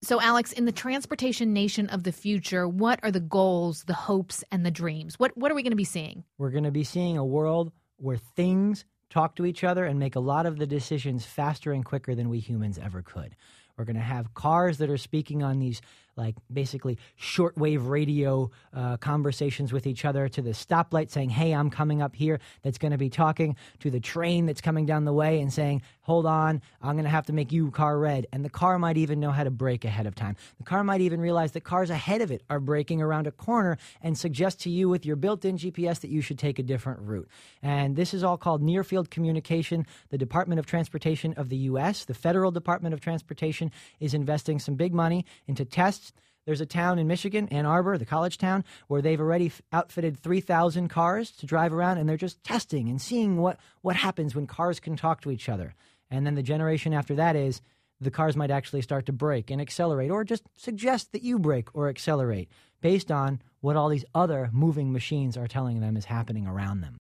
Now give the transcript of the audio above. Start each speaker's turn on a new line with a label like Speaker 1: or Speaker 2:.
Speaker 1: So, Alex, in the transportation nation of the future, what are the goals, the hopes, and the dreams? What are we going to be seeing?
Speaker 2: We're going to be seeing a world where things talk to each other and make a lot of the decisions faster and quicker than we humans ever could. We're going to have cars that are speaking on these, like, basically shortwave radio conversations with each other, to the stoplight saying, hey, I'm coming up here, that's going to be talking to the train that's coming down the way and saying, hold on, I'm going to have to make you car red. And the car might even know how to brake ahead of time. The car might even realize that cars ahead of it are braking around a corner and suggest to you with your built-in GPS that you should take a different route. And this is all called near-field communication. The Department of Transportation of the U.S., the Federal Department of Transportation, is investing some big money into tests. There's a town in Michigan, Ann Arbor, the college town, where they've already outfitted 3,000 cars to drive around, and they're just testing and seeing what happens when cars can talk to each other. And then the generation after that is the cars might actually start to brake and accelerate, or just suggest that you brake or accelerate based on what all these other moving machines are telling them is happening around them.